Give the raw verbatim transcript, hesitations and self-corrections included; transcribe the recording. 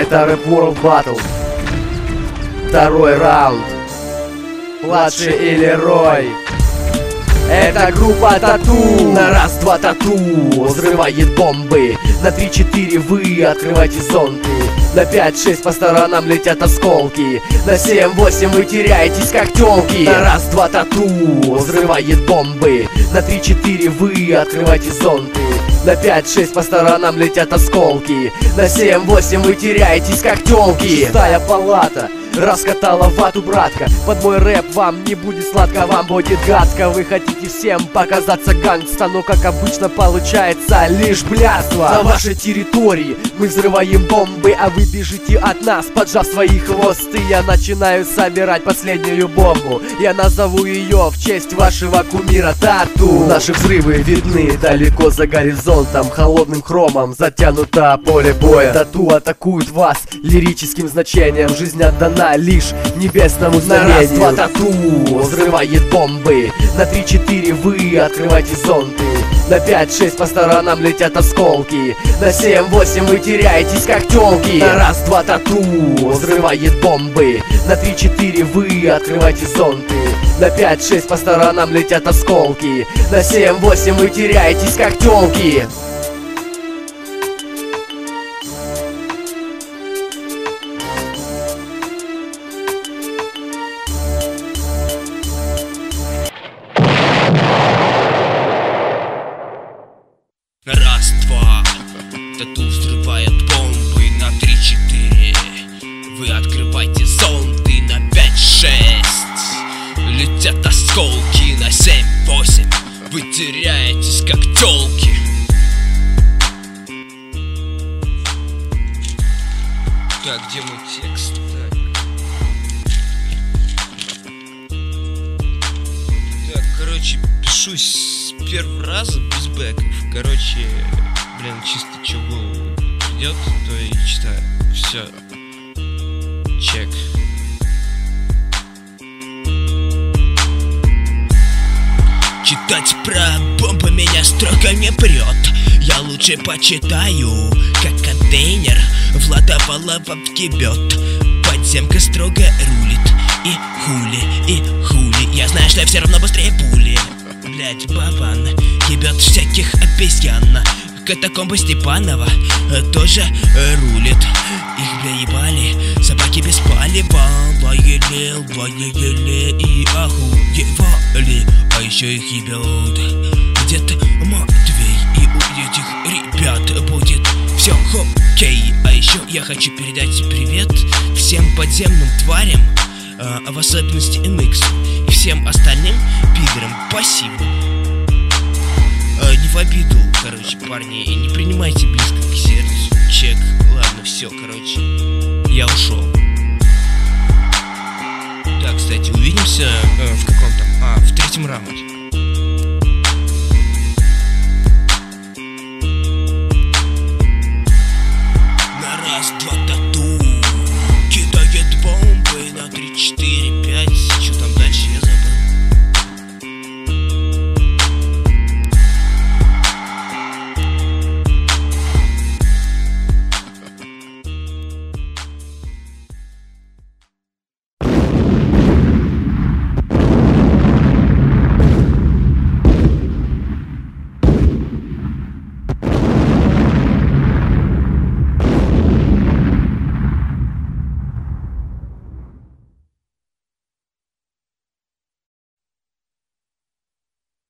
Это Рэп World Battle. Второй раунд. Младший или Рой. Это группа Тату. На раз-два Тату взрывает бомбы. На три-четыре вы открывайте зонты. На пять-шесть по сторонам летят осколки. На семь-восемь вы теряетесь как тёлки. На раз-два Тату взрывает бомбы. На три-четыре вы открывайте зонты. На пять-шесть по сторонам летят осколки. На семь-восемь вы теряетесь как тёлки. Шестая палата раскатала вату, братка. Под мой рэп вам не будет сладко, вам будет гадко. Вы хотите всем показаться гангста, но как обычно получается лишь блядство. На вашей территории мы взрываем бомбы, а вы бежите от нас, поджав свои хвосты. Я начинаю собирать последнюю бомбу. Я назову ее в честь вашего кумира Тату. Наши взрывы видны далеко за горизонтом. Холодным хромом затянуто поле боя. Тату атакует вас лирическим значением. Жизнь отдана лишь небесному знамению. На раз-два Тату взрывает бомбы. На три-четыре вы открывайте зонты. На пять-шесть по сторонам летят осколки. На семь-восемь вы теряетесь как тёлки. На раз-два Тату взрывает бомбы. На три-четыре вы открывайте зонты. На пять-шесть по сторонам летят осколки. На семь-восемь вы теряетесь как тёлки. Раз-два, Тату взрывает бомбы. На три-четыре вы открывайте зонты. На пять-шесть летят осколки. На семь-восемь вы теряетесь как тёлки. Так, где мой текст? Так, так короче, пишу с первого раза без бэков. Короче, блин, чисто что в голову придет, то и читаю. Все. Чек. Читать про бомбы меня строго не прет. Я лучше почитаю, как контейнер Влада Валова въебет. Подземка строго рулит. И хули, и хули. Я знаю, что я все равно быстрее пули. Блять, бабан ебет всяких обезьян. Катакомбы Степанова тоже рулит. Их бля ебали собаки без палева. Лаяли, лаяли и охуевали. А еще их ебет где-то Матвей. И у этих ребят будет все хоккей. А еще я хочу передать привет всем подземным тварям, а в особенности эм икс и всем остальным пидорам. Спасибо. а, Не в обиду, короче, парни, не принимайте близко к сердцу. Чек, ладно, все, короче, я ушел. Так, кстати, увидимся э, в каком там, а, в третьем раунде. На раз, два,